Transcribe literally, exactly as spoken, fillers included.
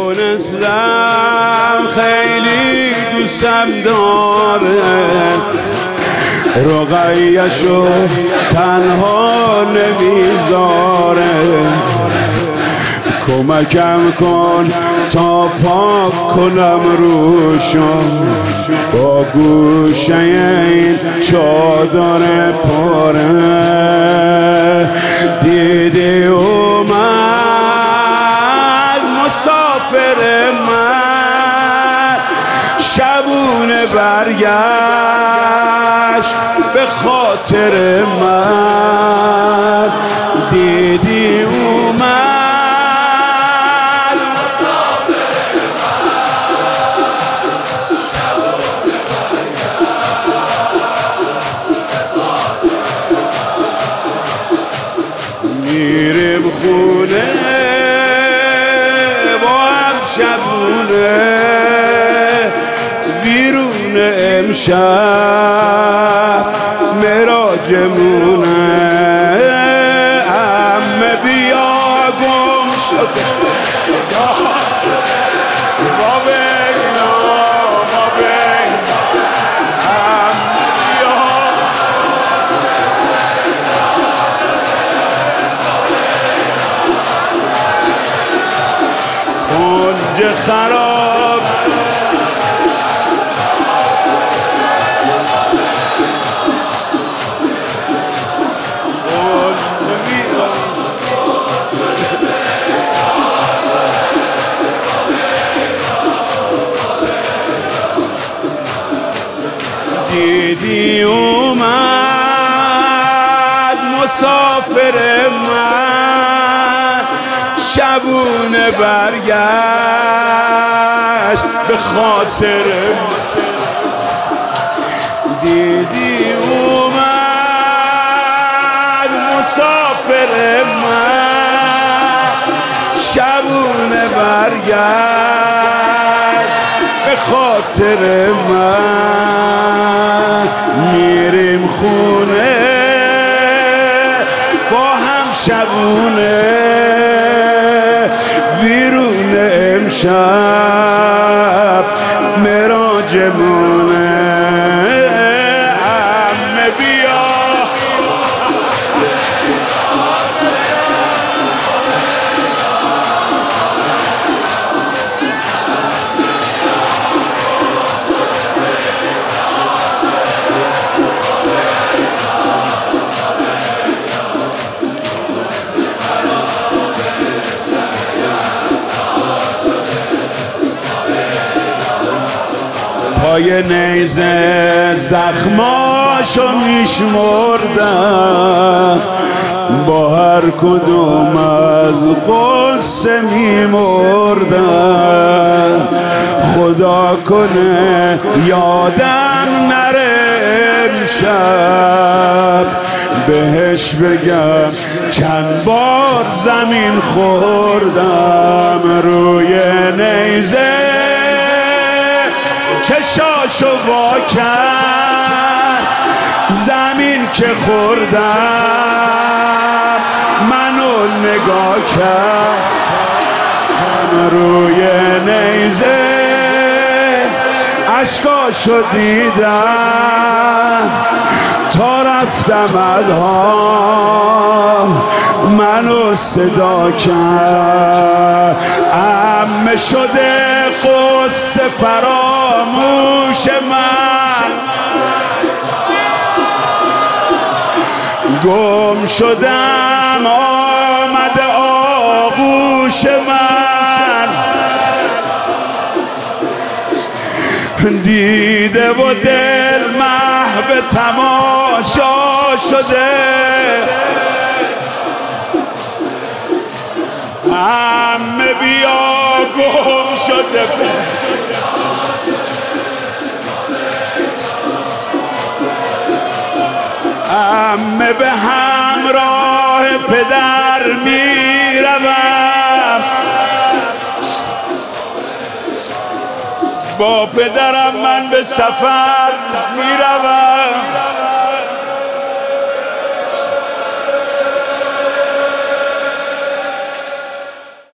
دونستم خیلی دوستم داره، رقیه‌شو تنها نمیذاره. کمکم کن تا پاک کنم روشو، با گوشه این چادر پاره. دیدی اومد مسافر من، شبونه برگشت به خاطر من. دیدی اومد میریم خونه با هم شبونه، ویرون امشب مراجمونه. عمه بیا گم شده ما بینا ما بینا، عمه بیا کنج خراب. دیدی اومد مسافر من، شبونه برگشت به خاطر من. دیدی اومد مسافر من، شبونه برگشت به خاطر من. میریم خونه با هم شبونه، ویرون امشب مراجمونه. عمه بیا پای نیزه زخماشو میشمردم، با هر کدوم از غصه میمردم. خدا کنه یادم نره امشب، بهش بگم چند بار زمین خوردم. روی نیزه چشاشو وا کرد، زمین که خوردم منو نگاه کرد. روی نیزه اشکاشو دیدم، تا رفتم از حال منو صدا کرد. عمه شده قصه فراموش من، گم شدم آمده آغوش من. دیده و دل محو تماشا شده، عمه بیا گم شده. عمه به همراه پدر می روم، با پدرم من به سفر می روم.